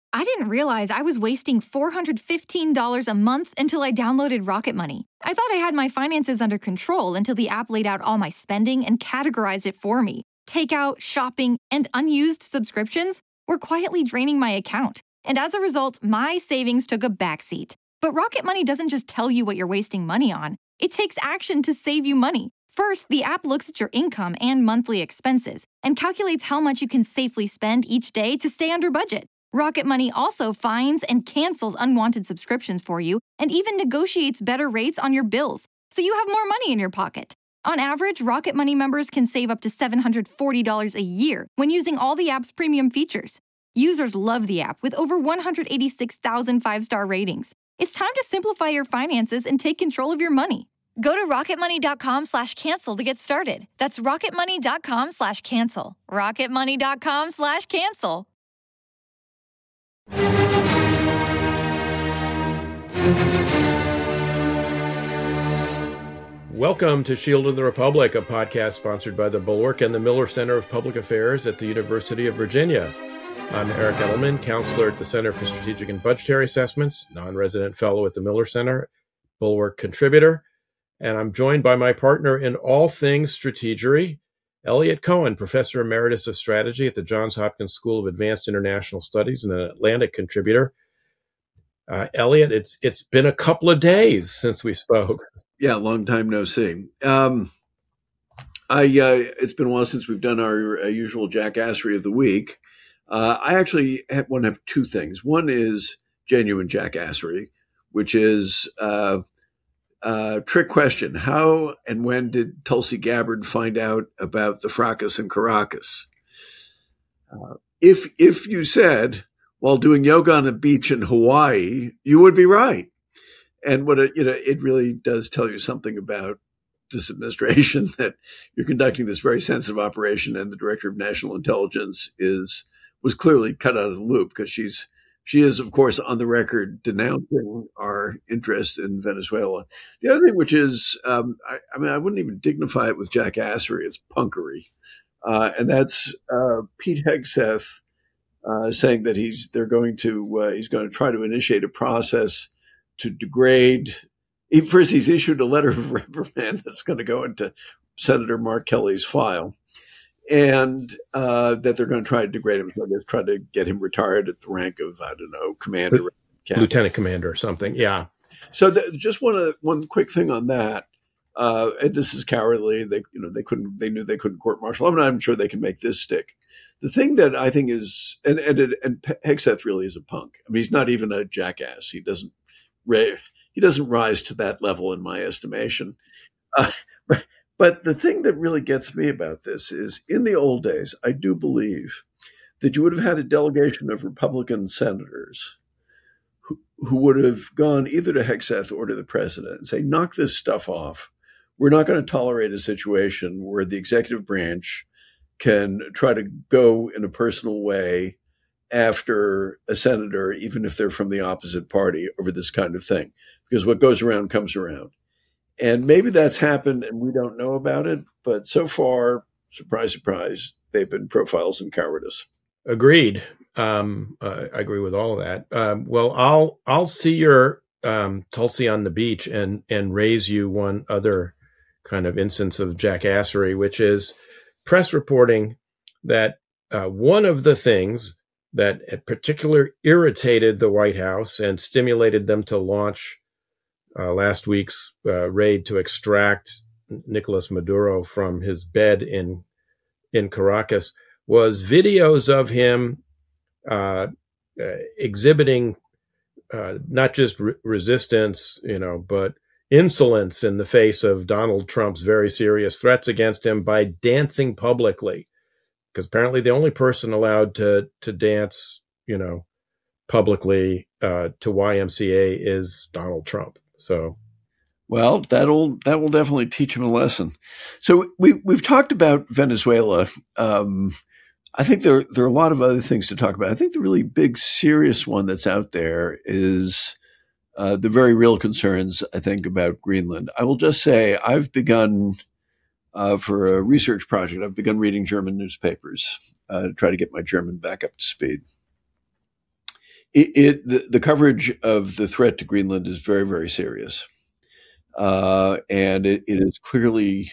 I didn't realize I was wasting $415 a month until I downloaded Rocket Money. I thought I had my finances under control until the app laid out all my spending and categorized it for me. Takeout, shopping, and unused subscriptions were quietly draining my account. And as a result, my savings took a backseat. But Rocket Money doesn't just tell you what you're wasting money on. It takes action to save you money. First, the app looks at your income and monthly expenses and calculates how much you can safely spend each day to stay under budget. Rocket Money also finds and cancels unwanted subscriptions for you and even negotiates better rates on your bills, so you have more money in your pocket. On average, Rocket Money members can save up to $740 a year when using all the app's premium features. Users love the app with over 186,000 five-star ratings. It's time to simplify your finances and take control of your money. Go to rocketmoney.com/cancel to get started. That's rocketmoney.com/cancel. rocketmoney.com/cancel. Welcome to Shield of the Republic, a podcast sponsored by the Bulwark and the Miller Center of Public Affairs at the University of Virginia. I'm Eric Edelman, counselor at the Center for Strategic and Budgetary Assessments, non-resident fellow at the Miller Center, Bulwark contributor, and I'm joined by my partner in all things strategery, Eliot Cohen, professor emeritus of strategy at the Johns Hopkins School of Advanced International Studies and an Atlantic contributor. Eliot, it's been a couple of days since we spoke. Yeah, long time no see. It's been a while since we've done our usual jackassery of the week. I actually want to have two things. One is genuine jackassery, which is trick question. How and when did Tulsi Gabbard find out about the fracas in Caracas? If you said while doing yoga on the beach in Hawaii, you would be right. And what it really does tell you something about this administration, that you're conducting this very sensitive operation, and the director of national intelligence was clearly cut out of the loop, because she is, of course, on the record denouncing our interest in Venezuela. The other thing, which is, I wouldn't even dignify it with jackassery, it's punkery. And that's Pete Hegseth saying that he's going to try to initiate a process to degrade. First, he's issued a letter of reprimand that's going to go into Senator Mark Kelly's file, and that they're going to try to degrade him. So they're trying to get him retired at the rank of, I don't know, commander, lieutenant commander or something. Yeah. So just one quick thing on that. And this is cowardly. They knew they couldn't court martial. I'm not even sure they can make this stick. The thing that I think is, and Hegseth really is a punk. I mean, he's not even a jackass. He doesn't rise to that level in my estimation. But the thing that really gets me about this is, in the old days, I do believe that you would have had a delegation of Republican senators who would have gone either to Hegseth or to the president and say, knock this stuff off. We're not going to tolerate a situation where the executive branch can try to go in a personal way after a senator, even if they're from the opposite party, over this kind of thing. Because what goes around comes around. And maybe that's happened and we don't know about it. But so far, surprise, surprise, they've been profiles in cowardice. Agreed. I agree with all of that. Well, I'll see your Tulsi on the beach and raise you one other kind of instance of jackassery, which is press reporting that one of the things that in particular irritated the White House and stimulated them to launch last week's raid to extract Nicolas Maduro from his bed in Caracas was videos of him exhibiting not just resistance, but insolence in the face of Donald Trump's very serious threats against him by dancing publicly. Because apparently the only person allowed to dance, publicly to YMCA is Donald Trump. So, well, that will definitely teach him a lesson. So we've talked about Venezuela. I think there are a lot of other things to talk about. I think the really big, serious one that's out there is the very real concerns, I think, about Greenland. I will just say I've begun, for a research project, I've begun reading German newspapers to try to get my German back up to speed. The coverage of the threat to Greenland is very, very serious, and it is clearly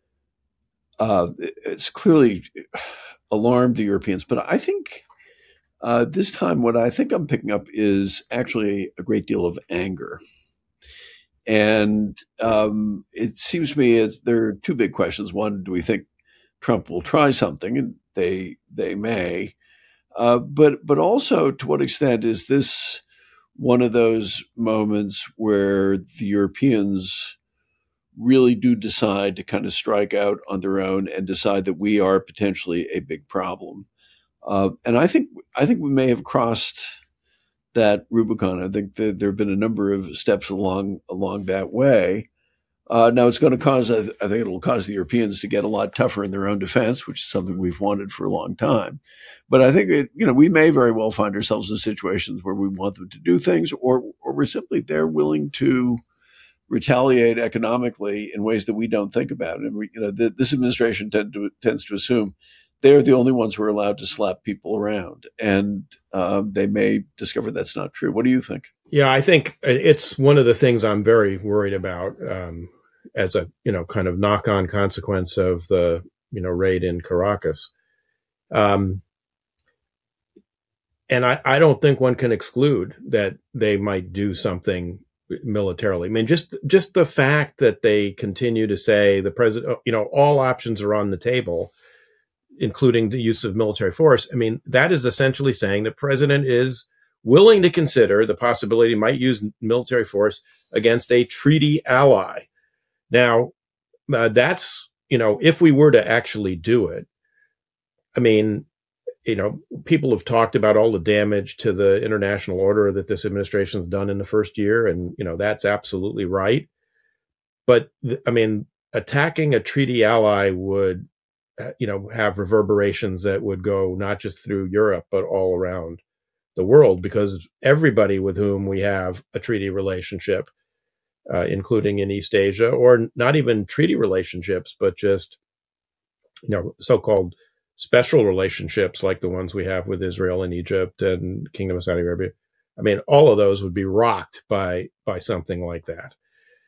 it's clearly alarmed the Europeans. But I think this time, what I think I'm picking up is actually a great deal of anger. And it seems to me as there are two big questions. One, do we think Trump will try something? And they may. But also, to what extent is this one of those moments where the Europeans really do decide to kind of strike out on their own and decide that we are potentially a big problem? And I think we may have crossed that Rubicon. I think that there have been a number of steps along that way. Now it's going to cause, I think it'll cause the Europeans to get a lot tougher in their own defense, which is something we've wanted for a long time. But I think we may very well find ourselves in situations where we want them to do things, or we're simply they're willing to retaliate economically in ways that we don't think about. And this administration tends to assume they're the only ones who are allowed to slap people around, and they may discover that's not true. What do you think? Yeah, I think it's one of the things I'm very worried about as a kind of knock-on consequence of the raid in Caracas. And I don't think one can exclude that they might do something militarily. I mean, just the fact that they continue to say the president, all options are on the table, including the use of military force. I mean, that is essentially saying the president is willing to consider the possibility he might use military force against a treaty ally. Now, that's, if we were to actually do it, I mean, people have talked about all the damage to the international order that this administration has done in the first year. And, that's absolutely right. But attacking a treaty ally would, have reverberations that would go not just through Europe, but all around the world, because everybody with whom we have a treaty relationship, including in East Asia, or not even treaty relationships, but just, so-called special relationships like the ones we have with Israel and Egypt and Kingdom of Saudi Arabia. I mean, all of those would be rocked by something like that.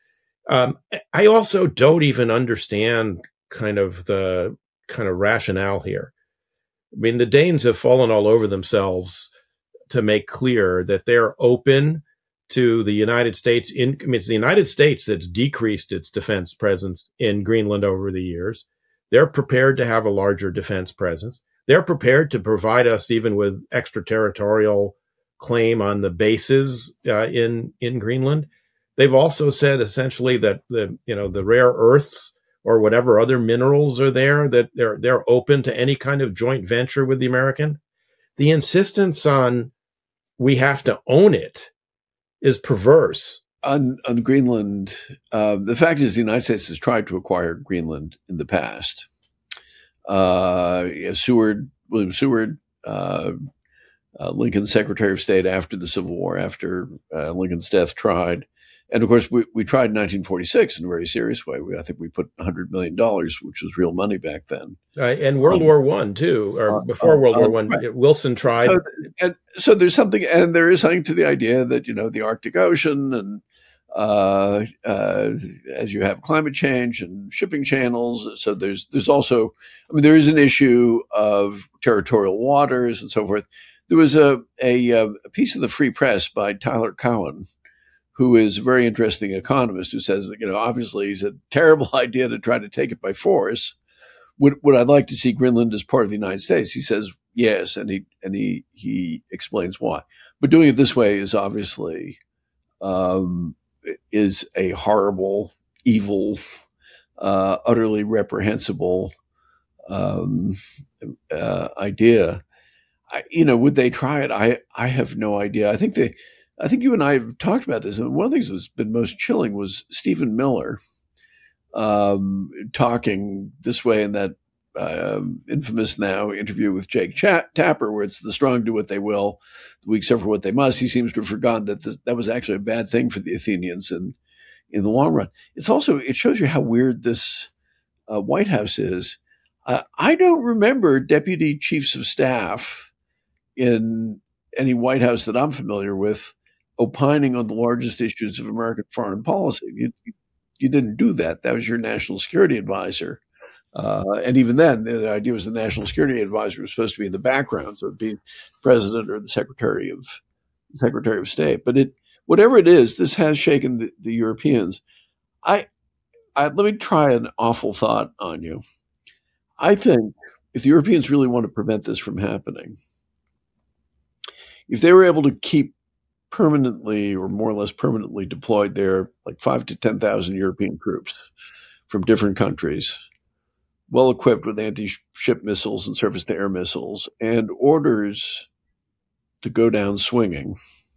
I also don't even understand the rationale here. I mean, the Danes have fallen all over themselves to make clear that they're open to the United States. It's the United States that's decreased its defense presence in Greenland over the years. They're prepared to have a larger defense presence. They're prepared to provide us even with extraterritorial claim on the bases in Greenland. They've also said essentially that the rare earths or whatever other minerals are there, that they're open to any kind of joint venture with the American. The insistence on we have to own it is perverse. On Greenland, the fact is the United States has tried to acquire Greenland in the past. William Seward, Lincoln's Secretary of State after the Civil War, after Lincoln's death, tried. And of course, we tried in 1946 in a very serious way. I think we put $100 million, which was real money back then. And World War I, too, or before World War I, right. Wilson tried. So there's something, and there is something to the idea that, the Arctic Ocean and as you have climate change and shipping channels. So there's also, there is an issue of territorial waters and so forth. There was a piece of the Free Press by Tyler Cowen, who is a very interesting economist, who says that, obviously it's a terrible idea to try to take it by force. Would I like to see Greenland as part of the United States? He says yes, and he explains why. But doing it this way is obviously is a horrible, evil, utterly reprehensible idea. Would they try it? I have no idea. I think you and I have talked about this. And one of the things that's been most chilling was Stephen Miller talking this way in that infamous now interview with Jake Tapper, where it's the strong do what they will, the weak suffer what they must. He seems to have forgotten that was actually a bad thing for the Athenians in the long run. It shows you how weird this White House is. I don't remember deputy chiefs of staff in any White House that I'm familiar with opining on the largest issues of American foreign policy. You didn't do that. That was your national security advisor. And even then, the idea was the national security advisor was supposed to be in the background, so it'd be the president or the secretary of state. But whatever it is, this has shaken the Europeans. Let me try an awful thought on you. I think if the Europeans really want to prevent this from happening, if they were able to keep permanently or more or less permanently deployed there, like 5,000 to 10,000 European troops from different countries, well equipped with anti-ship missiles and surface-to-air missiles, and orders to go down swinging,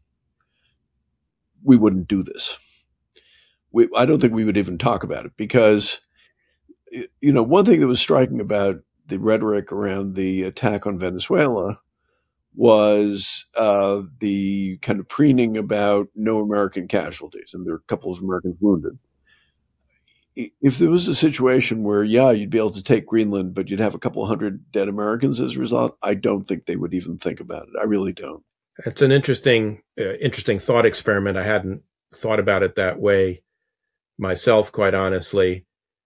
we wouldn't do this. I don't think we would even talk about it because, one thing that was striking about the rhetoric around the attack on Venezuela was the kind of preening about no American casualties, and there were a couple of Americans wounded. If there was a situation where, you'd be able to take Greenland, but you'd have a couple hundred dead Americans as a result, I don't think they would even think about it. I really don't. It's an interesting thought experiment. I hadn't thought about it that way myself, quite honestly.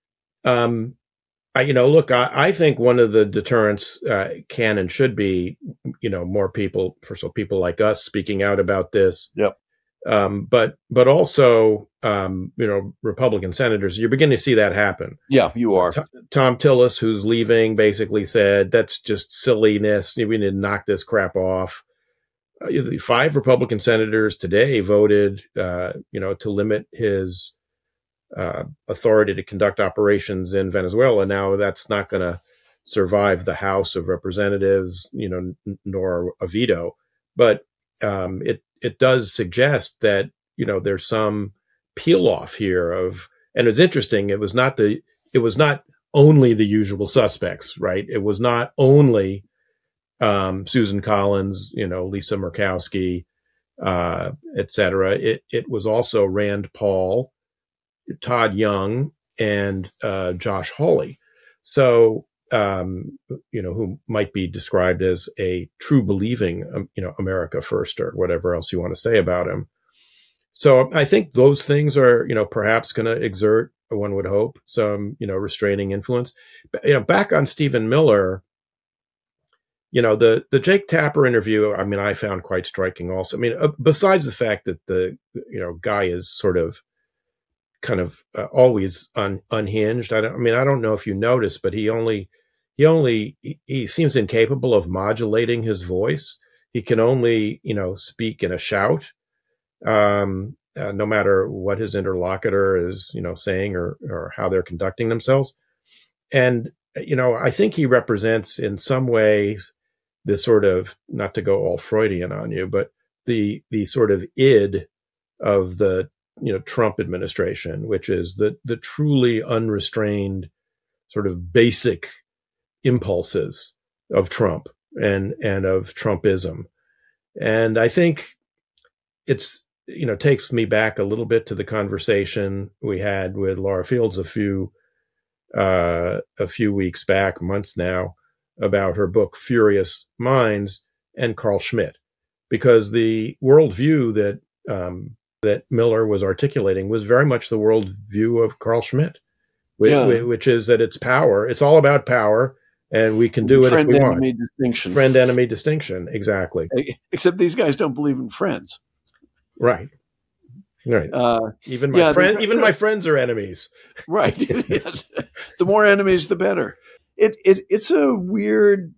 I think one of the deterrents can and should be, more people, so people like us speaking out about this. Yep. But also, Republican senators, you're beginning to see that happen. Yeah, you are. Tom Tillis, who's leaving, basically said, that's just silliness. We need to knock this crap off. 5 Republican senators today voted, to limit his authority to conduct operations in Venezuela. Now that's not going to survive the House of Representatives, nor a veto. But it does suggest that there's some peel off here and it's interesting. It was not only the usual suspects, right? It was not only Susan Collins, Lisa Murkowski, et cetera. It was also Rand Paul, Todd Young, and Josh Hawley. So, who might be described as a true believing, America first or whatever else you want to say about him. So I think those things are, perhaps going to exert, one would hope, some, restraining influence. But, back on Stephen Miller, the Jake Tapper interview, I found quite striking also. Besides the fact that the, guy is sort of kind of always unhinged. I don't know if you noticed, but he seems incapable of modulating his voice. He can only, speak in a shout, no matter what his interlocutor is, saying or how they're conducting themselves. And, I think he represents in some ways this sort of, not to go all Freudian on you, but the sort of id of the, Trump administration, which is the truly unrestrained sort of basic impulses of Trump and of Trumpism. And I think it's, takes me back a little bit to the conversation we had with Laura Fields a few weeks back, months now, about her book, Furious Minds, and Carl Schmitt, because the worldview that Miller was articulating was very much the worldview of Carl Schmitt, which is that it's power. It's all about power, and we can do it if we want. Friend-enemy distinction, exactly. Except these guys don't believe in friends. Right. Even my friends are enemies. Right. Yes. The more enemies, the better. It's a weird.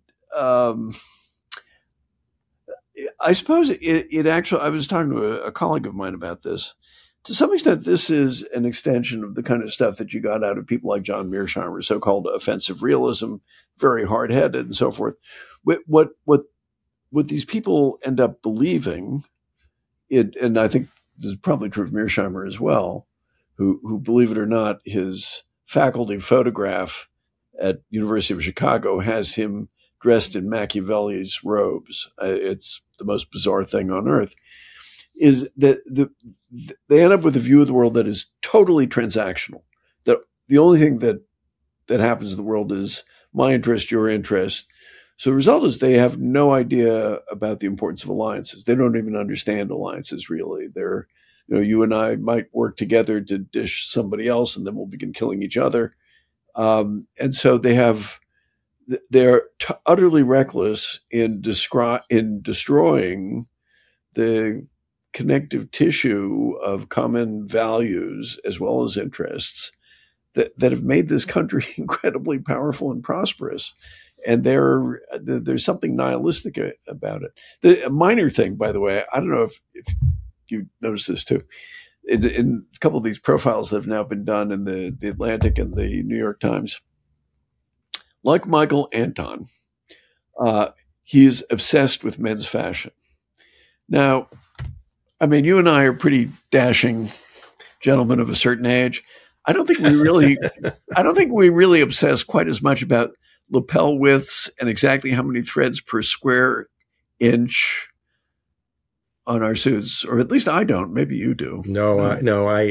I suppose it actually, I was talking to a colleague of mine about this. To some extent, this is an extension of the kind of stuff that you got out of people like John Mearsheimer, so-called offensive realism, very hard-headed and so forth. What these people end up believing, and I think this is probably true of Mearsheimer as well, who, believe it or not, his faculty photograph at University of Chicago has him dressed in Machiavelli's robes. It's the most bizarre thing on earth. Is that they end up with a view of the world that is totally transactional. That the only thing that happens in the world is my interest, your interest. So the result is they have no idea about the importance of alliances. They don't even understand alliances really. They're, you and I might work together to dish somebody else, and then we'll begin killing each other. And so they're utterly reckless in destroying the connective tissue of common values as well as interests that have made this country incredibly powerful and prosperous. And there's something nihilistic about it. A minor thing, by the way, I don't know if you noticed this too. In a couple of these profiles that have now been done in the Atlantic and the New York Times, like Michael Anton, he is obsessed with men's fashion. Now, I mean, you and I are pretty dashing gentlemen of a certain age. I don't think we really obsess quite as much about lapel widths and exactly how many threads per square inch on our suits, or at least I don't. Maybe you do. No, I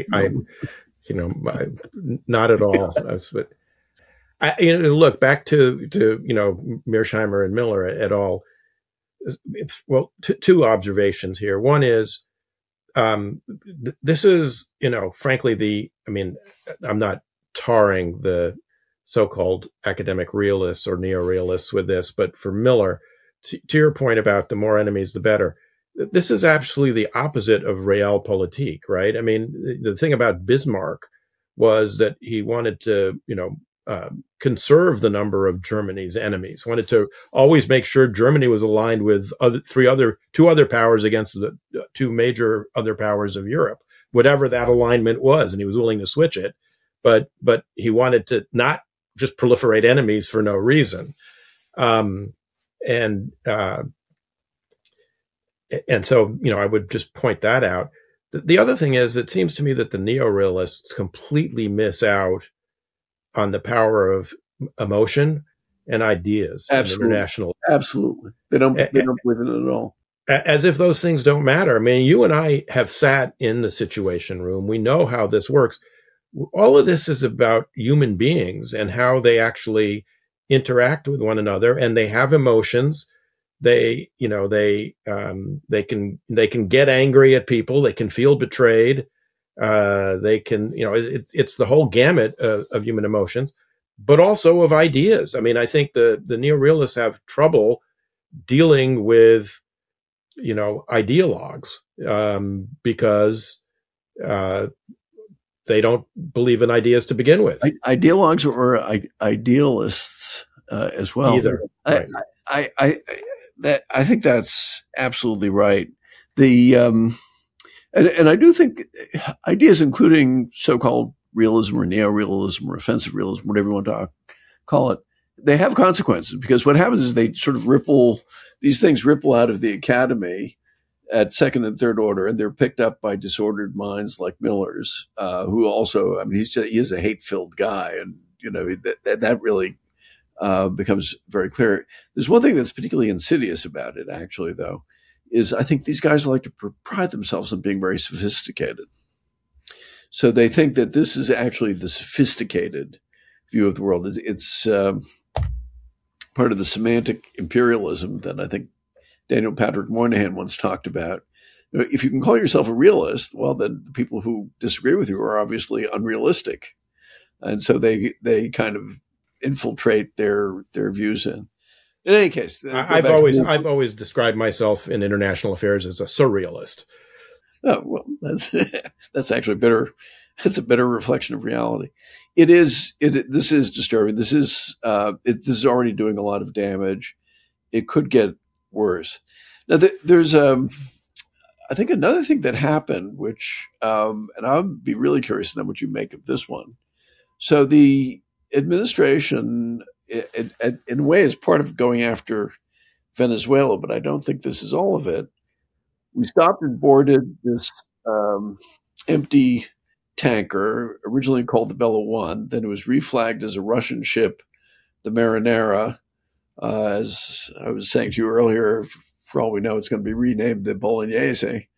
not at all. But look back to Mearsheimer and Miller et al. Well, two observations here. One is this is, frankly, I'm not tarring the so-called academic realists or neorealists with this, but for Miller, to your point about the more enemies, the better, this is absolutely the opposite of realpolitik, right? I mean, the thing about Bismarck was that he wanted to, conserve the number of Germany's enemies, wanted to always make sure Germany was aligned with two other powers against the two major other powers of Europe, whatever that alignment was, and he was willing to switch it. But he wanted to not just proliferate enemies for no reason. And so, I would just point that out. The other thing is, it seems to me that the neorealists completely miss out on the power of emotion and ideas. Absolutely. And international. Absolutely. They don't believe in it at all. As if those things don't matter. I mean, you and I have sat in the Situation Room. We know how this works. All of this is about human beings and how they actually interact with one another, and they have emotions. They can get angry at people. They can feel betrayed. They can, it's the whole gamut of human emotions, but also of ideas. I mean, I think the neorealists have trouble dealing with, ideologues, because they don't believe in ideas to begin with. Ideologues or idealists as well. Either. Right. I think that's absolutely right. And I do think ideas, including so-called realism or neorealism or offensive realism, whatever you want to call it, they have consequences, because what happens is they sort of these things ripple out of the academy at second and third order, and they're picked up by disordered minds like Miller's, who also, he is a hate-filled guy, and that really becomes very clear. There's one thing that's particularly insidious about it, actually, though, is I think these guys like to pride themselves on being very sophisticated. So they think that this is actually the sophisticated view of the world. It's part of the semantic imperialism that I think Daniel Patrick Moynihan once talked about. If you can call yourself a realist, well, then the people who disagree with you are obviously unrealistic. And so they kind of infiltrate their views in. In any case, I've always described myself in international affairs as a surrealist. Oh, well, that's actually better. That's a better reflection of reality. This is disturbing. This is already doing a lot of damage. It could get worse. Now, there's I think another thing that happened, which and I'll be really curious to know what you make of this one. So the administration, in a way, is part of going after Venezuela, but I don't think this is all of it. We stopped and boarded this empty tanker, originally called the Bella One. Then it was reflagged as a Russian ship, the Marinera. As I was saying to you earlier, for all we know, it's going to be renamed the Bolognese.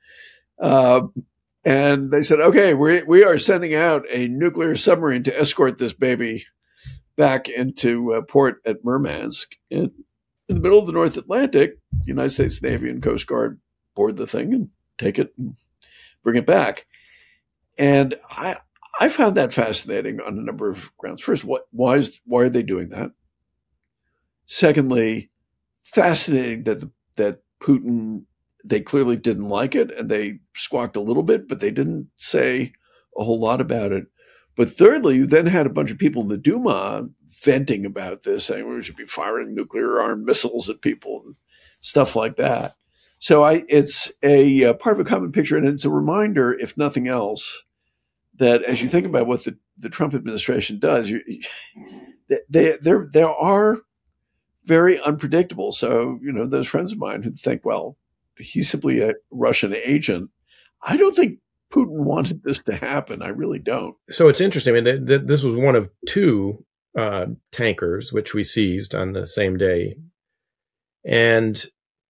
And they said, okay, we are sending out a nuclear submarine to escort this baby back into port at Murmansk. And in the middle of the North Atlantic, the United States Navy and Coast Guard board the thing and take it and bring it back. And I found that fascinating on a number of grounds. First, why are they doing that? Secondly, fascinating that Putin, they clearly didn't like it and they squawked a little bit, but they didn't say a whole lot about it. But thirdly, you then had a bunch of people in the Duma venting about this, saying we should be firing nuclear-armed missiles at people and stuff like that. So it's a part of a common picture, and it's a reminder, if nothing else, that as you think about what the Trump administration does, they are very unpredictable. So, those friends of mine who think, well, he's simply a Russian agent, I don't think Putin wanted this to happen. I really don't. So it's interesting. I mean, this was one of two tankers which we seized on the same day. And,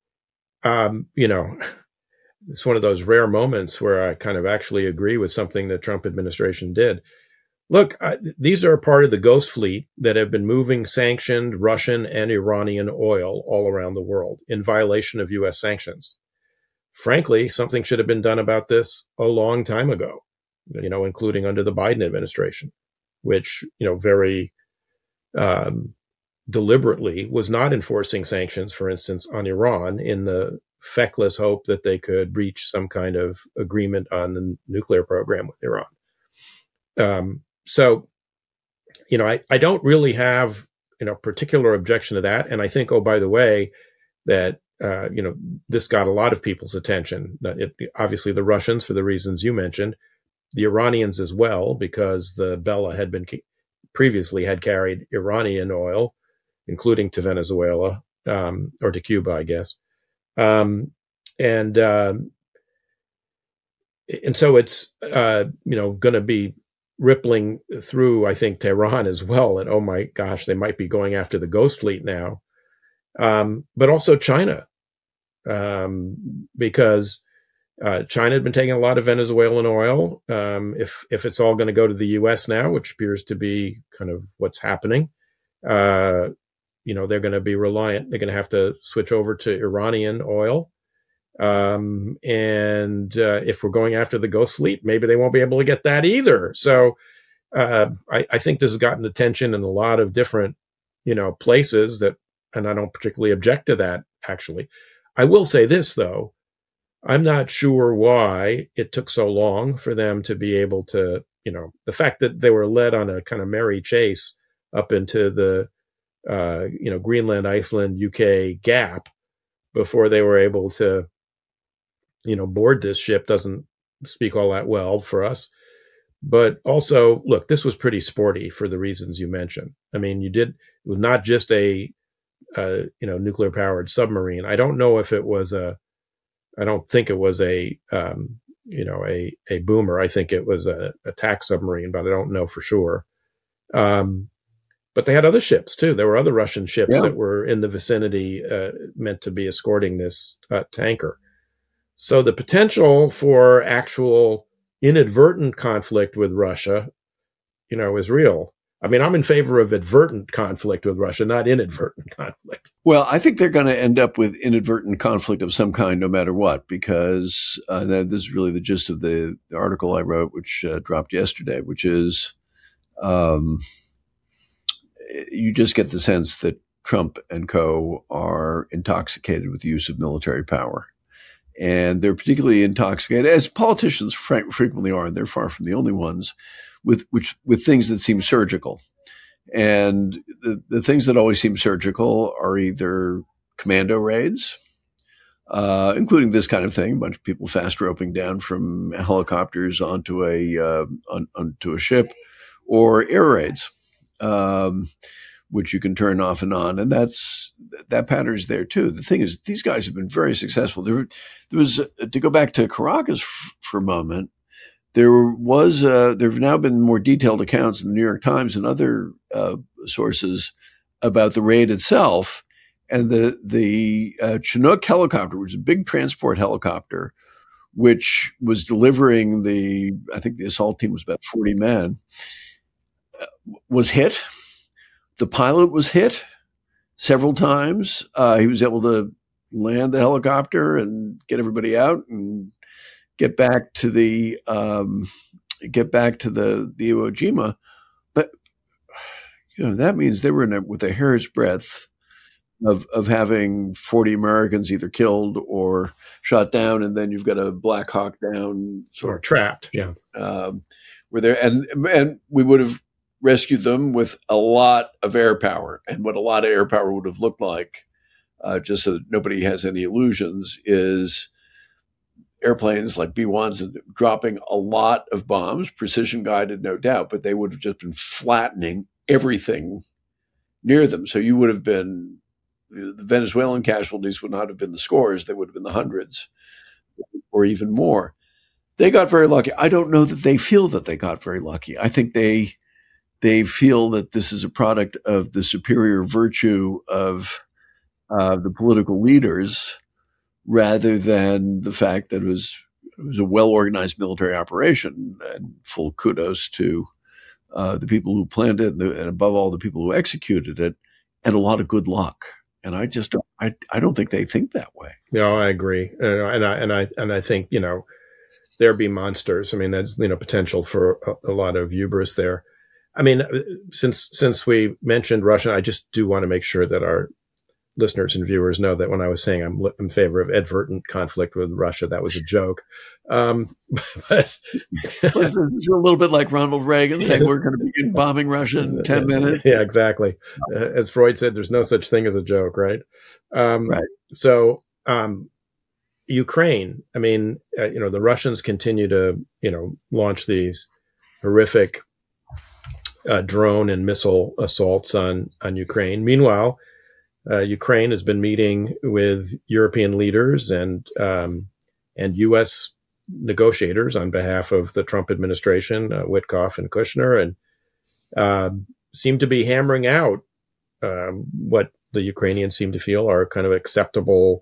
it's one of those rare moments where I kind of actually agree with something the Trump administration did. Look, these are part of the Ghost Fleet that have been moving sanctioned Russian and Iranian oil all around the world in violation of U.S. sanctions. Frankly, something should have been done about this a long time ago, including under the Biden administration, which, very deliberately was not enforcing sanctions, for instance, on Iran in the feckless hope that they could reach some kind of agreement on the nuclear program with Iran. So, I don't really have, particular objection to that. And I think, oh, by the way, that, this got a lot of people's attention. Obviously, the Russians, for the reasons you mentioned, the Iranians as well, because the Bella had been previously had carried Iranian oil, including to Venezuela, or to Cuba, I guess. And so it's, going to be rippling through, I think, Tehran as well. And oh my gosh, they might be going after the Ghost Fleet now. But also China, because China had been taking a lot of Venezuelan oil. If it's all going to go to the U.S. now, which appears to be kind of what's happening, they're going to be reliant. They're going to have to switch over to Iranian oil. And if we're going after the Ghost Fleet, maybe they won't be able to get that either. So I think this has gotten attention in a lot of different, places and I don't particularly object to that, actually. I will say this, though. I'm not sure why it took so long for them to be able to, the fact that they were led on a kind of merry chase up into the, Greenland, Iceland, UK gap before they were able to, board this ship doesn't speak all that well for us. But also, look, this was pretty sporty for the reasons you mentioned. I mean, it was not just a nuclear powered submarine. I don't know if it was I don't think it was a boomer. I think it was a attack submarine, but I don't know for sure. But they had other ships too. There were other Russian ships that were in the vicinity, meant to be escorting this tanker. So the potential for actual inadvertent conflict with Russia, is real. I mean, I'm in favor of advertent conflict with Russia, not inadvertent conflict. Well, I think they're going to end up with inadvertent conflict of some kind, no matter what, because this is really the gist of the article I wrote, which dropped yesterday, which is you just get the sense that Trump and co. are intoxicated with the use of military power. And they're particularly intoxicated, as politicians frequently are, and they're far from the only ones, with things that seem surgical. And the things that always seem surgical are either commando raids, including this kind of thing, a bunch of people fast roping down from helicopters onto a ship, or air raids, which you can turn off and on. And that pattern's there too. The thing is, these guys have been very successful. There was, to go back to Caracas for a moment, there have now been more detailed accounts in the New York Times and other sources about the raid itself. And the Chinook helicopter, which is a big transport helicopter, which was delivering I think the assault team was about 40 men, was hit. The pilot was hit. several times. He was able to land the helicopter and get everybody out and get back to the Iwo Jima. But that means they were with a hair's breadth of having 40 Americans either killed or shot down, and then you've got a Black Hawk down or trapped. Yeah, were there, and we would have rescued them with a lot of air power. And what a lot of air power would have looked like, just so that nobody has any illusions, is airplanes like B-1s dropping a lot of bombs, precision guided, no doubt, but they would have just been flattening everything near them. So you would have been, the Venezuelan casualties would not have been the scores, they would have been the hundreds or even more. They got very lucky. I don't know that they feel that they got very lucky. I think they feel that this is a product of the superior virtue of the political leaders, rather than the fact that it was a well-organized military operation. And full kudos to the people who planned it, and above all, the people who executed it, and a lot of good luck. And I don't think they think that way. No, I agree, and I think there be monsters. I mean, that's potential for a lot of hubris there. I mean, since we mentioned Russia, I just do want to make sure that our listeners and viewers know that when I was saying I'm in favor of advertent conflict with Russia, that was a joke. But it's a little bit like Ronald Reagan saying we're going to begin bombing Russia in 10 minutes. Yeah, exactly. As Freud said, there's no such thing as a joke, right? Right. So Ukraine, I mean, the Russians continue to, launch these horrific drone and missile assaults on Ukraine. Meanwhile, Ukraine has been meeting with European leaders and U.S. negotiators on behalf of the Trump administration, Witkoff and Kushner, and seem to be hammering out what the Ukrainians seem to feel are kind of acceptable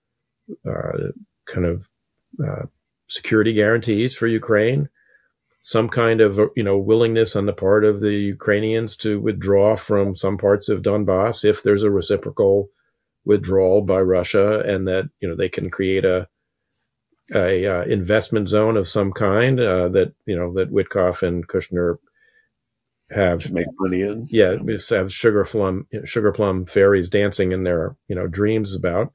security guarantees for Ukraine. Some kind of, willingness on the part of the Ukrainians to withdraw from some parts of Donbass if there's a reciprocal withdrawal by Russia, and that, they can create a investment zone of some kind that Witkoff and Kushner have to make money in. Yeah, have sugar plum fairies dancing in their, dreams about.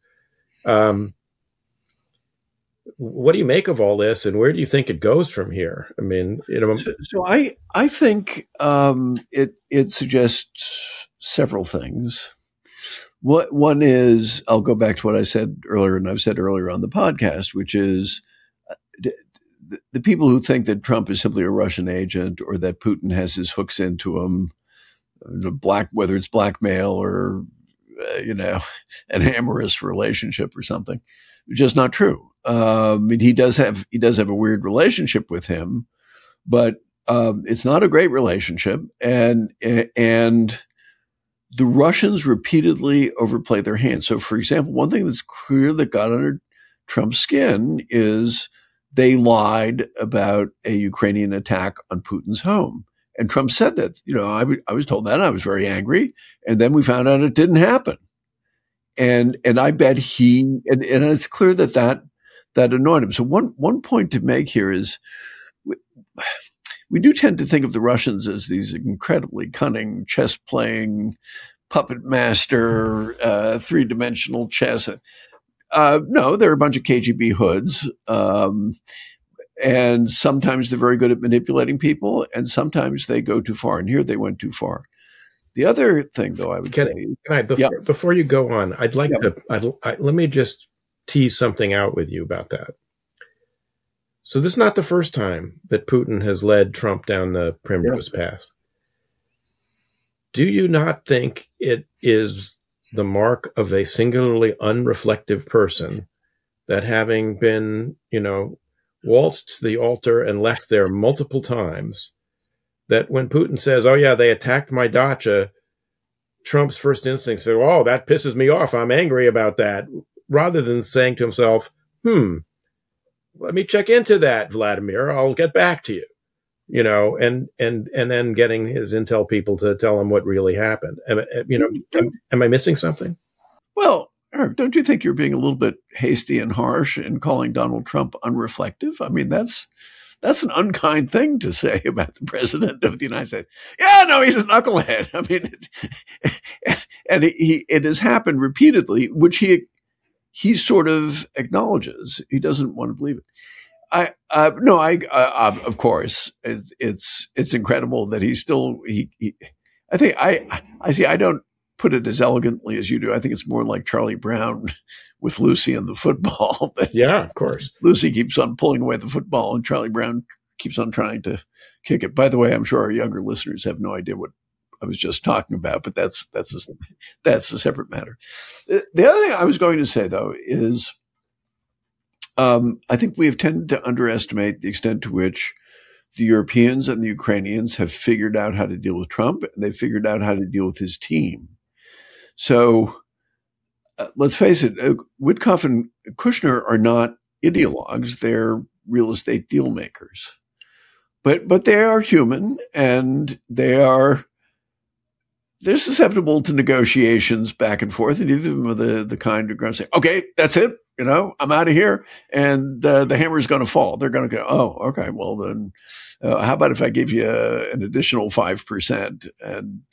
What do you make of all this, and where do you think it goes from here? I mean, So I think it suggests several things. One is, I'll go back to what I said earlier, and I've said earlier on the podcast, which is the people who think that Trump is simply a Russian agent, or that Putin has his hooks into him, whether it's blackmail or an amorous relationship or something, just not true. I mean, he does have a weird relationship with him, but it's not a great relationship, and the Russians repeatedly overplay their hand. So, for example, one thing that's clear that got under Trump's skin is they lied about a Ukrainian attack on Putin's home, and Trump said that. I was told that, and I was very angry, and then we found out it didn't happen, and I bet and it's clear that annoyed him. So one point to make here is we do tend to think of the Russians as these incredibly cunning, chess-playing, puppet master, three-dimensional chess. No, they're a bunch of KGB hoods. And sometimes they're very good at manipulating people, and sometimes they go too far. And here they went too far. The other thing, though, I would before you go on, I'd like to let me just tease something out with you about that. So this is not the first time that Putin has led Trump down the primrose path. Do you not think it is the mark of a singularly unreflective person that, having been, waltzed to the altar and left there multiple times, that when Putin says, "Oh yeah, they attacked my dacha," Trump's first instinct said, "Oh, that pisses me off. I'm angry about that," rather than saying to himself, "Let me check into that, Vladimir. I'll get back to you." and then getting his intel people to tell him what really happened. Am I missing something? Well, Eric, don't you think you're being a little bit hasty and harsh in calling Donald Trump unreflective? I mean, that's an unkind thing to say about the president of the United States. Yeah, no, he's a knucklehead. I mean, it has happened repeatedly, which he sort of acknowledges. He doesn't want to believe it. Of course, it's incredible that he's still. I think I see. I don't put it as elegantly as you do. I think it's more like Charlie Brown with Lucy and the football. Yeah, of course. Lucy keeps on pulling away the football, and Charlie Brown keeps on trying to kick it. By the way, I'm sure our younger listeners have no idea what I was just talking about, but that's a separate matter. The other thing I was going to say, though, is I think we have tended to underestimate the extent to which the Europeans and the Ukrainians have figured out how to deal with Trump, and they've figured out how to deal with his team. So let's face it, Witkoff and Kushner are not ideologues. They're real estate deal makers. But they are human, and they're susceptible to negotiations back and forth, and neither of them are the kind who are going to say, okay, that's it. I'm out of here, and the hammer is going to fall. They're going to go, oh, okay, well then, how about if I give you an additional 5%, and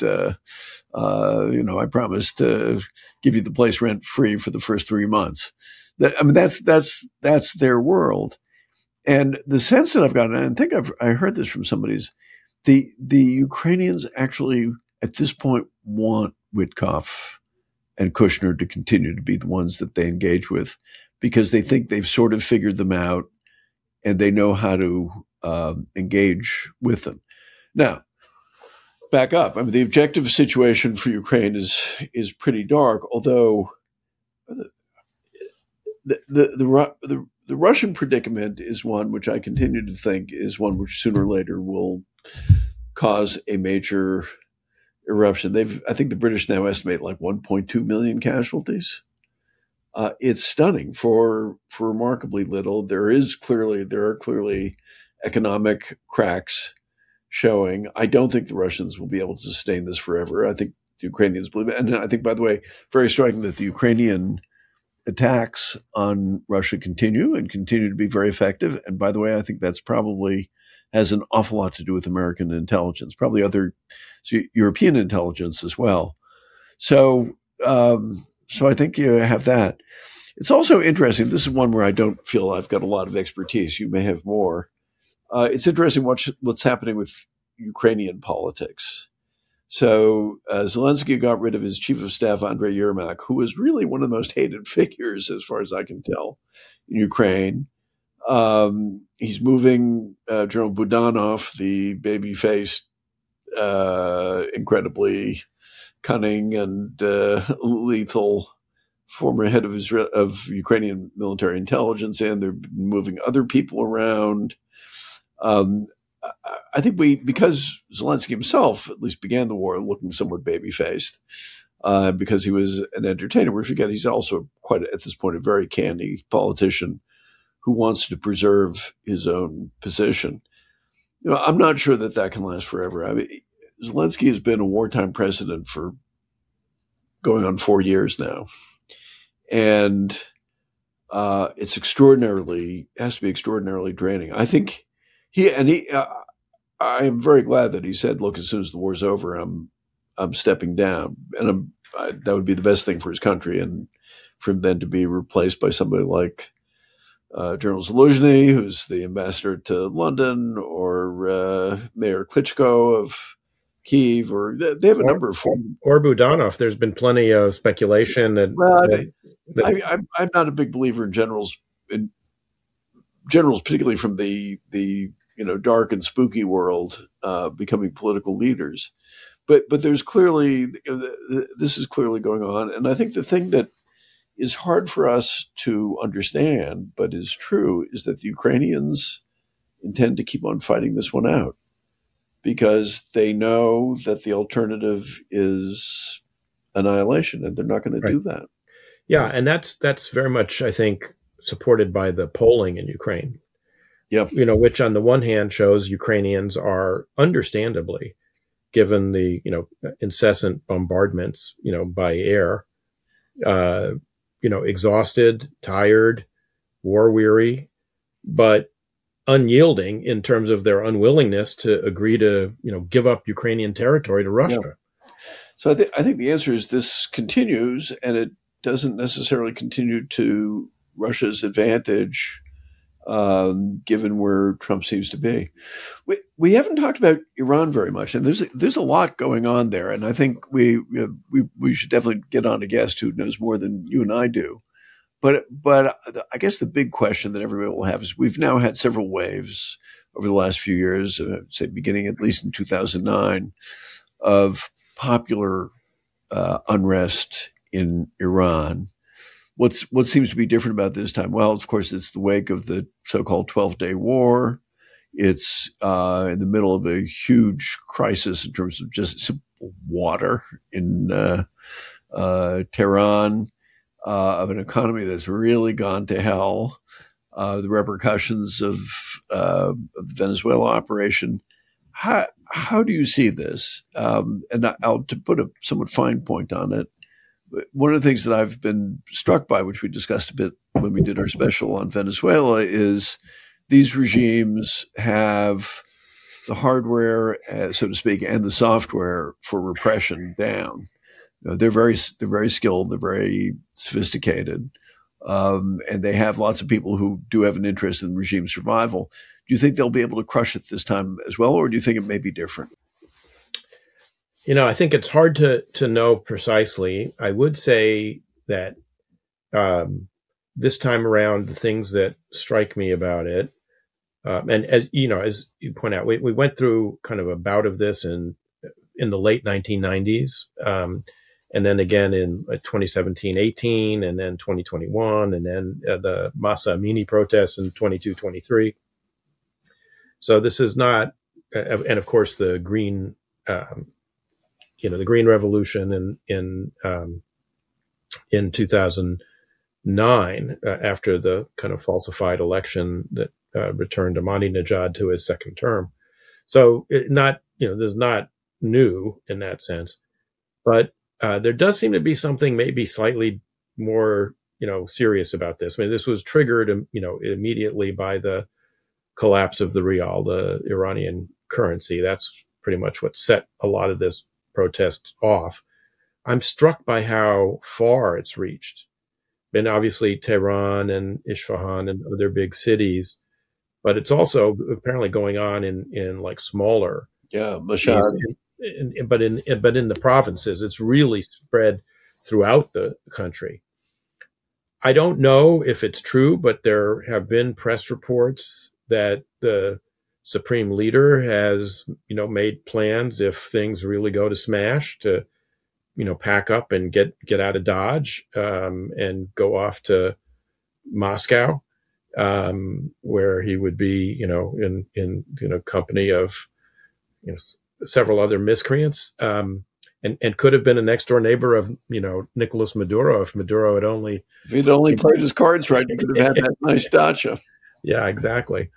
I promise to give you the place rent free for the first 3 months. That's their world, and the sense that I've gotten, and I think I heard this from somebody, is the Ukrainians actually at this point want Witkoff and Kushner to continue to be the ones that they engage with, because they think they've sort of figured them out and they know how to engage with them. Now, back up. I mean, the objective situation for Ukraine is pretty dark, although the Russian predicament is one which I continue to think is one which sooner or later will cause a major eruption. I think the British now estimate like 1.2 million casualties. It's stunning for remarkably little. There are clearly economic cracks showing. I don't think the Russians will be able to sustain this forever. I think the Ukrainians believe it. And I think, by the way, very striking that the Ukrainian attacks on Russia continue to be very effective. And by the way, I think that's probably has an awful lot to do with American intelligence, probably other European intelligence as well. So I think you have that. It's also interesting. This is one where I don't feel I've got a lot of expertise. You may have more. It's interesting what's happening with Ukrainian politics. So Zelensky got rid of his chief of staff, Andrei Yermak, who was really one of the most hated figures, as far as I can tell, in Ukraine. He's moving General Budanov, the baby-faced, incredibly cunning and lethal former head of Ukrainian military intelligence, and they're moving other people around. I think because Zelensky himself at least began the war looking somewhat baby-faced, because he was an entertainer. We forget he's also quite, at this point, a very canny politician who wants to preserve his own position. I'm not sure that can last forever. I mean, Zelensky has been a wartime president for going on 4 years now. And it's has to be extraordinarily draining. I think I am very glad that he said, look, as soon as the war's over, I'm stepping down. And that would be the best thing for his country. And for him then to be replaced by somebody like General Zaluzhny, who's the ambassador to London, or Mayor Klitschko of Kyiv, or they have a number of or Budanov. There's been plenty of speculation that. I'm not a big believer in generals, particularly from the dark and spooky world, becoming political leaders. But there's clearly this is clearly going on, and I think the thing that is hard for us to understand, but is true, is that the Ukrainians intend to keep on fighting this one out, because they know that the alternative is annihilation, and they're not going to do that. Yeah, and that's very much, I think, supported by the polling in Ukraine. Yep. Which on the one hand shows Ukrainians are understandably, given the, incessant bombardments, by air, exhausted, tired, war weary, but unyielding in terms of their unwillingness to agree to, give up Ukrainian territory to Russia. Yeah. So I think the answer is this continues, and it doesn't necessarily continue to Russia's advantage, given where Trump seems to be. We haven't talked about Iran very much, and there's a lot going on there, and I think we should definitely get on a guest who knows more than you and I do. But I guess the big question that everybody will have is we've now had several waves over the last few years, say beginning at least in 2009, of popular unrest in Iran. What seems to be different about this time? Well, of course, it's the wake of the so-called 12-day war. It's in the middle of a huge crisis in terms of just simple water in Tehran, of an economy that's really gone to hell, the repercussions of the Venezuela operation. How do you see this? And to put a somewhat fine point on it, one of the things that I've been struck by, which we discussed a bit when we did our special on Venezuela, is these regimes have the hardware, so to speak, and the software for repression down. They're very skilled, they're very sophisticated, and they have lots of people who do have an interest in regime survival. Do you think they'll be able to crush it this time as well, or do you think it may be different? I think it's hard to know precisely. I would say that this time around, the things that strike me about it, and as you point out, we went through kind of a bout of this in the late 1990s, and then again in 2017-18, and then 2021, and then the Mahsa Amini protests in 22-23. So this is not, and of course the Green, the Green Revolution in 2009, after the kind of falsified election that returned Ahmadinejad to his second term. So this is not new in that sense, but there does seem to be something maybe slightly more, serious about this. I mean, this was triggered, immediately by the collapse of the rial, the Iranian currency. That's pretty much what set a lot of this protest off. I'm struck by how far it's reached. And obviously Tehran and Isfahan and other big cities, but it's also apparently going on in like smaller, Mashhad. But in the provinces, it's really spread throughout the country. I don't know if it's true, but there have been press reports that the supreme leader has, made plans if things really go to smash to, pack up and get out of Dodge, and go off to Moscow, where he would be, in company of, several other miscreants, and could have been a next door neighbor of, Nicolas Maduro if Maduro had only, if he'd only played his cards right, he could have had that nice dacha. Yeah, exactly.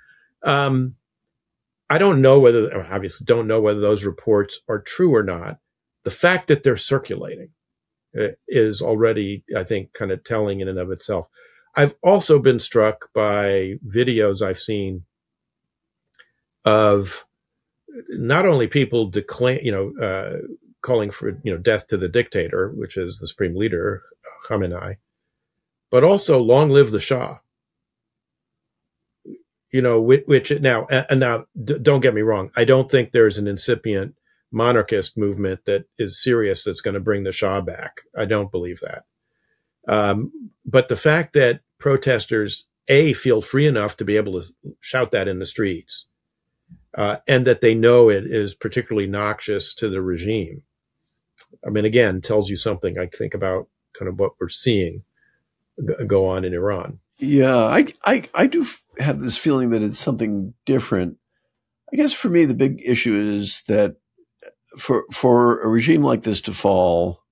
I don't know obviously don't know whether those reports are true or not. The fact that they're circulating is already, I think, kind of telling in and of itself. I've also been struck by videos I've seen of not only people calling for, death to the dictator, which is the supreme leader, Khamenei, but also long live the Shah. Which now don't get me wrong. I don't think there's an incipient monarchist movement that is serious that's going to bring the Shah back. I don't believe that. But the fact that protesters, feel free enough to be able to shout that in the streets, and that they know it is particularly noxious to the regime, I mean, again, tells you something, I think, about kind of what we're seeing go on in Iran. Yeah, I do have this feeling that it's something different. I guess for me, the big issue is that for a regime like this to fall,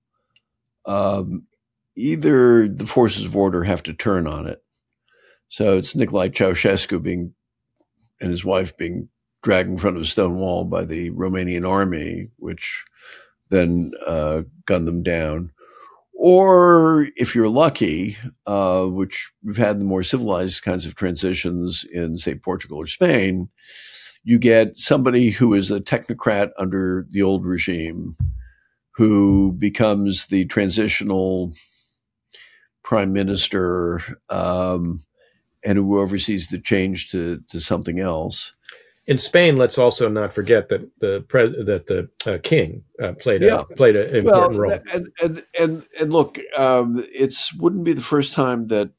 either the forces of order have to turn on it. So it's Nicolae Ceausescu being and his wife being dragged in front of a stone wall by the Romanian army, which then gunned them down. Or if you're lucky, which we've had the more civilized kinds of transitions in, say, Portugal or Spain, you get somebody who is a technocrat under the old regime who becomes the transitional prime minister and who oversees the change to something else. In Spain, let's also not forget that the king played an important role. And look, it wouldn't be the first time that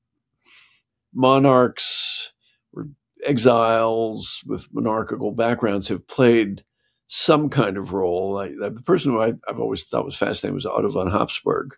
monarchs or exiles with monarchical backgrounds have played some kind of role. The person who I've always thought was fascinating was Otto von Habsburg,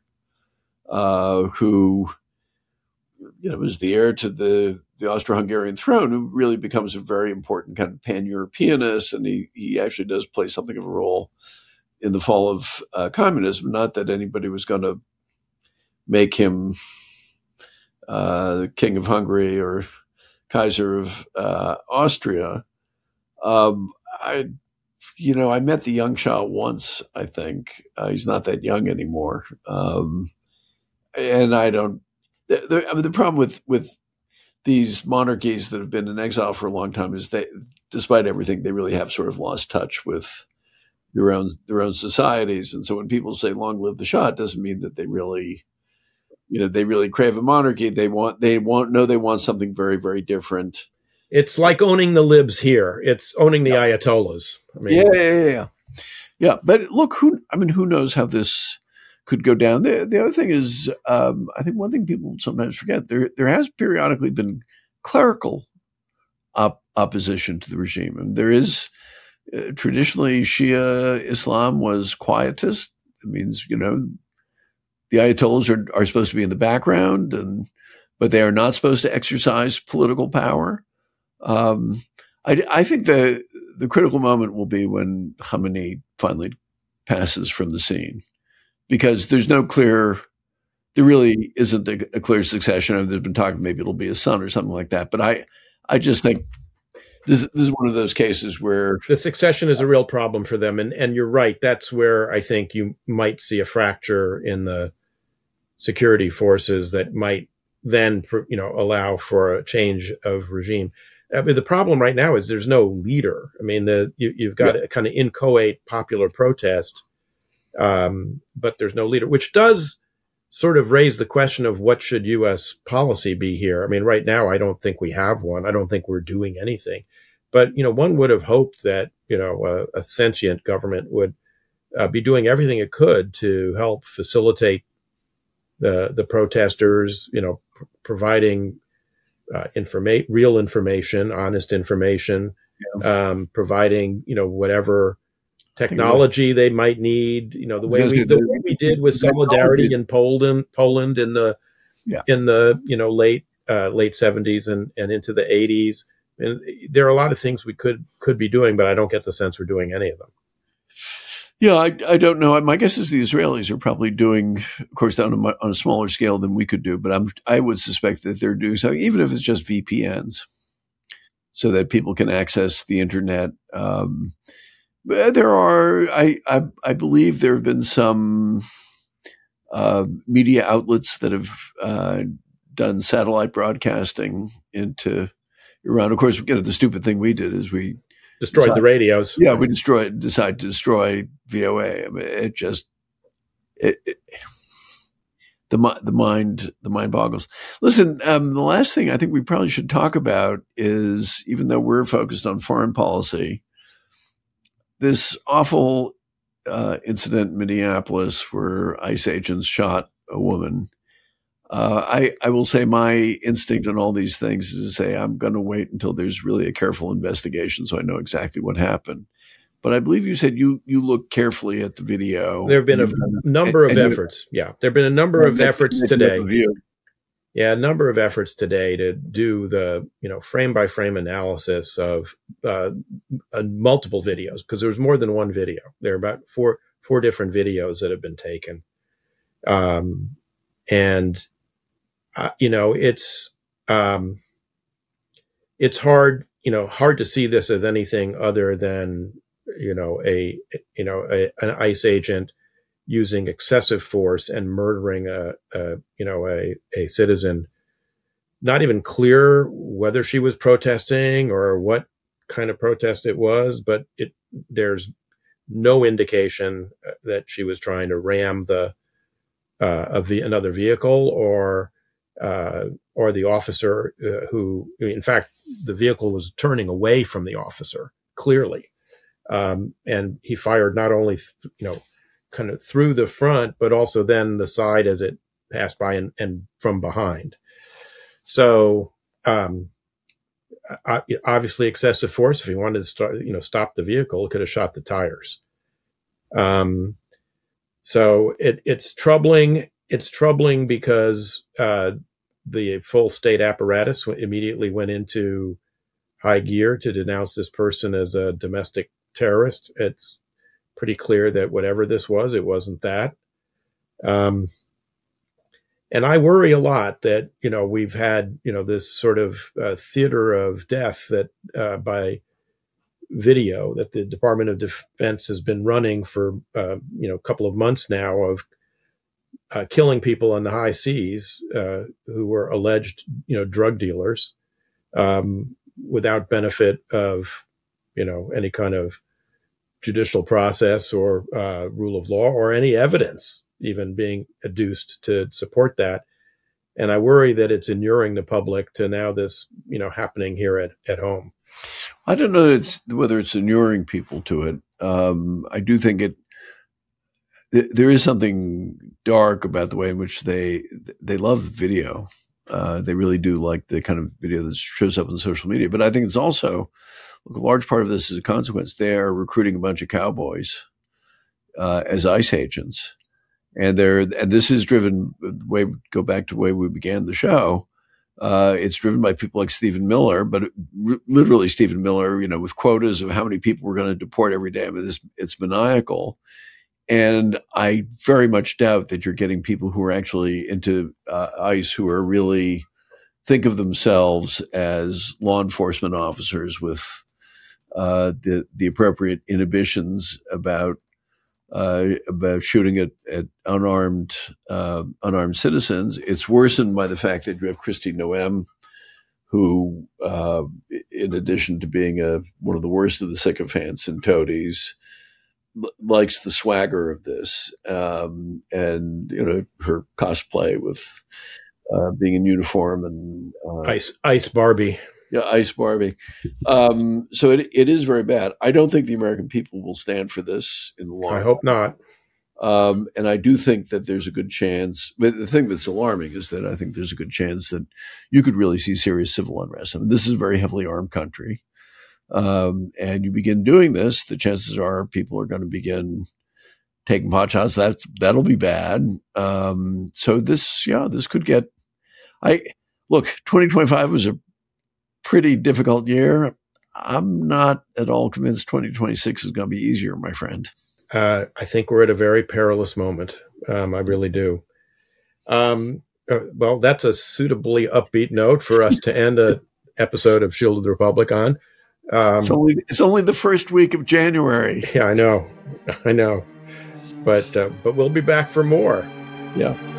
who was the heir to the Austro-Hungarian throne, who really becomes a very important kind of pan-Europeanist, and he actually does play something of a role in the fall of communism. Not that anybody was going to make him the king of Hungary or Kaiser of Austria. I met the young Shah once. I think he's not that young anymore, and I don't. The problem with these monarchies that have been in exile for a long time is they, despite everything, they really have sort of lost touch with their own societies. And so when people say "Long live the Shah," it doesn't mean that they really crave a monarchy. They want something very, very different. It's like owning the libs here. It's owning the Ayatollahs. I mean, yeah. But look, who knows how this could go down. The other thing is, I think one thing people sometimes forget, there has periodically been clerical opposition to the regime. And there is traditionally Shia Islam was quietist. It means, the Ayatollahs are supposed to be in the background, but they are not supposed to exercise political power. I think the critical moment will be when Khamenei finally passes from the scene, because there really isn't a clear succession. There's been talk maybe it'll be a son or something like that. But I just think this is one of those cases where the succession is a real problem for them. And you're right. That's where I think you might see a fracture in the security forces that might then, allow for a change of regime. I mean, the problem right now is there's no leader. I mean, you've got a kind of inchoate popular protest, but there's no leader, which does sort of raise the question of what should U.S. policy be here. I mean, right now, I don't think we have one. I don't think we're doing anything. But, one would have hoped that, a sentient government would be doing everything it could to help facilitate the protesters, providing real information, honest information, providing, whatever technology they might need, the way we did with Solidarity in Poland in the late 70s and into the 80s. And there are a lot of things we could be doing, but I don't get the sense we're doing any of them. Yeah, I don't know. My guess is the Israelis are probably doing, of course, on a smaller scale than we could do, but I would suspect that they're doing something, even if it's just VPNs, so that people can access the internet. There are, I believe there have been some media outlets that have done satellite broadcasting into Iran. Of course, the stupid thing we did is we destroyed the radios. Yeah, we decided to destroy VOA. I mean, the mind boggles. Listen, the last thing I think we probably should talk about is, even though we're focused on foreign policy, this awful incident in Minneapolis where ICE agents shot a woman. I will say my instinct on all these things is to say I'm going to wait until there's really a careful investigation so I know exactly what happened. But I believe you said you looked carefully at the video. There have been a number of efforts. Yeah, there have been a number of efforts today. Yeah, a number of efforts today to do the frame by frame analysis of multiple videos, because there was more than one video. There are about four different videos that have been taken, it's hard. hard to see this as anything other than, an ICE agent using excessive force and murdering a citizen. Not even clear whether she was protesting or what kind of protest it was, but there's no indication that she was trying to ram another vehicle or the officer who, in fact, the vehicle was turning away from the officer clearly, and he fired not only kind of through the front, but also then the side as it passed by and from behind. So obviously excessive force. If he wanted to stop the vehicle, could have shot the tires. So it's troubling. It's troubling because the full state apparatus immediately went into high gear to denounce this person as a domestic terrorist. It's pretty clear that whatever this was, it wasn't that. And I worry a lot that, we've had, this sort of theater of death that by video that the Department of Defense has been running for, a couple of months now of killing people on the high seas who were alleged, drug dealers without benefit of, any kind of judicial process or rule of law or any evidence even being adduced to support that. And I worry that it's inuring the public to now this, happening here at home. I don't know whether it's inuring people to it. I do think there is something dark about the way in which they love video. They really do like the kind of video that shows up on social media. But I think it's also, a large part of this is a consequence. They are recruiting a bunch of cowboys as ICE agents. And this is driven, go back to the way we began the show. It's driven by people like Stephen Miller, but literally Stephen Miller, with quotas of how many people we're going to deport every day. I mean, it's maniacal. And I very much doubt that you're getting people who are actually into ICE who are really think of themselves as law enforcement officers with the appropriate inhibitions about shooting at unarmed citizens. It's worsened by the fact that you have Kristi Noem, who, in addition to being one of the worst of the sycophants and toadies, likes the swagger of this, and her cosplay with being in uniform and Ice Barbie. Yeah, Ice Barbie. So it is very bad. I don't think the American people will stand for this in the long run. I hope not. And I do think that there's a good chance. But the thing that's alarming is that I think there's a good chance that you could really see serious civil unrest. I mean, this is a very heavily armed country. And you begin doing this, the chances are people are going to begin taking pot shots. That'll be bad. So this could get. 2025 was a pretty difficult year. I'm not at all convinced 2026 is going to be easier, my friend. I think we're at a very perilous moment. I really do. Well, that's a suitably upbeat note for us to end an episode of Shield of the Republic on. It's only the first week of January. Yeah, I know. But we'll be back for more. Yeah.